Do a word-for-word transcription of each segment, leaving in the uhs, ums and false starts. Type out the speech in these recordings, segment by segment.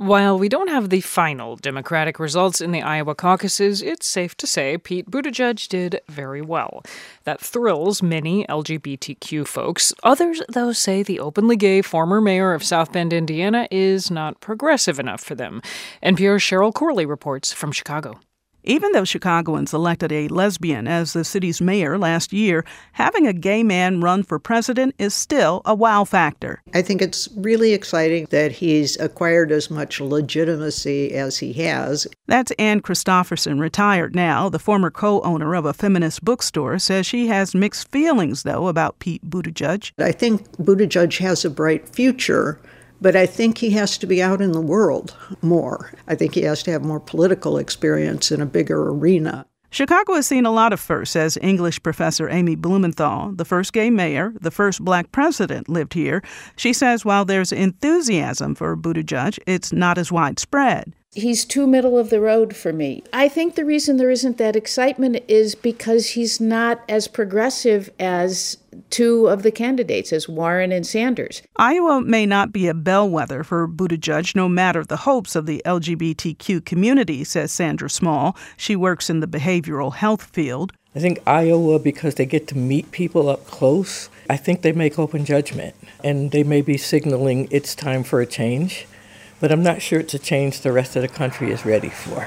While we don't have the final Democratic results in the Iowa caucuses, it's safe to say Pete Buttigieg did very well. That thrills many L G B T Q folks. Others, though, say the openly gay former mayor of South Bend, Indiana, is not progressive enough for them. N P R's Cheryl Corley reports from Chicago. Even though Chicagoans elected a lesbian as the city's mayor last year, having a gay man run for president is still a wow factor. I think it's really exciting that he's acquired as much legitimacy as he has. That's Ann Christopherson, retired now. The former co-owner of a feminist bookstore says she has mixed feelings, though, about Pete Buttigieg. I think Buttigieg has a bright future, but I think he has to be out in the world more. I think he has to have more political experience in a bigger arena. Chicago has seen a lot of firsts, says English professor Amy Blumenthal. The first gay mayor, the first black president lived here. She says while there's enthusiasm for Buttigieg, it's not as widespread. He's too middle of the road for me. I think the reason there isn't that excitement is because he's not as progressive as two of the candidates, as Warren and Sanders. Iowa may not be a bellwether for Buttigieg, no matter the hopes of the L G B T Q community, says Sandra Small. She works in the behavioral health field. I think Iowa, because they get to meet people up close, I think they make open judgment, and they may be signaling it's time for a change. But I'm not sure it's a change the rest of the country is ready for.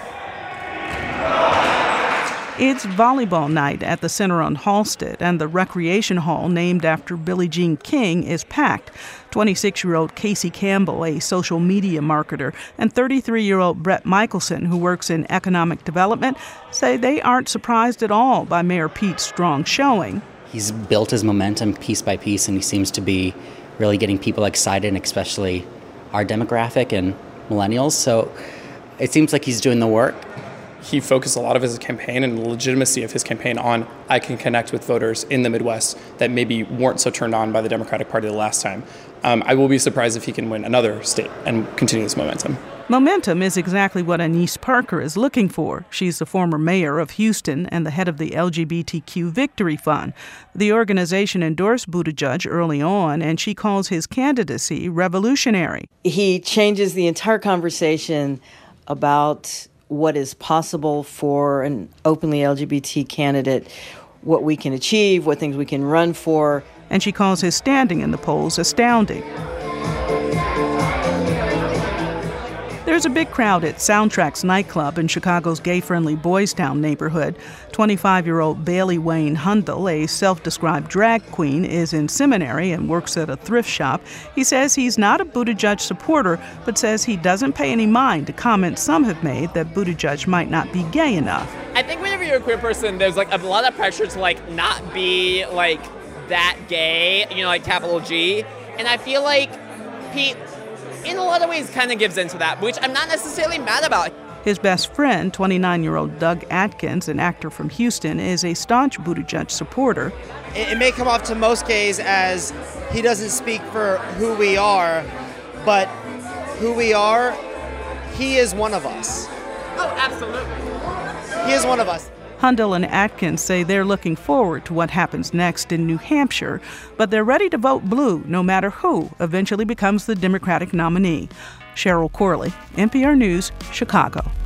It's volleyball night at the Center on Halsted, and the recreation hall named after Billie Jean King is packed. twenty-six-year-old Casey Campbell, a social media marketer, and thirty-three-year-old Brett Michelson, who works in economic development, say they aren't surprised at all by Mayor Pete's strong showing. He's built his momentum piece by piece, and he seems to be really getting people excited, and especially our demographic and millennials. So it seems like he's doing the work. He focused a lot of his campaign and the legitimacy of his campaign on I can connect with voters in the Midwest that maybe weren't so turned on by the Democratic Party the last time. Um, I will be surprised if he can win another state and continue this momentum. Momentum is exactly what Annise Parker is looking for. She's the former mayor of Houston and the head of the L G B T Q Victory Fund. The organization endorsed Buttigieg early on, and she calls his candidacy revolutionary. He changes the entire conversation about what is possible for an openly L G B T candidate, what we can achieve, what things we can run for. And she calls his standing in the polls astounding. There's a big crowd at Soundtracks nightclub in Chicago's gay-friendly Boys Town neighborhood. twenty-five-year-old Bailey Wayne Hundle, a self-described drag queen, is in seminary and works at a thrift shop. He says he's not a Buttigieg supporter, but says he doesn't pay any mind to comments some have made that Buttigieg might not be gay enough. I think whenever you're a queer person, there's like a lot of pressure to like not be like that gay, you know, like capital G. And I feel like Pete, in a lot of ways, kind of gives into that, which I'm not necessarily mad about. His best friend, twenty-nine-year-old Doug Atkins, an actor from Houston, is a staunch Buttigieg supporter. It, it may come off to most gays as he doesn't speak for who we are, but who we are, he is one of us. Oh, absolutely. He is one of us. Hundle and Atkins say they're looking forward to what happens next in New Hampshire, but they're ready to vote blue no matter who eventually becomes the Democratic nominee. Cheryl Corley, N P R News, Chicago.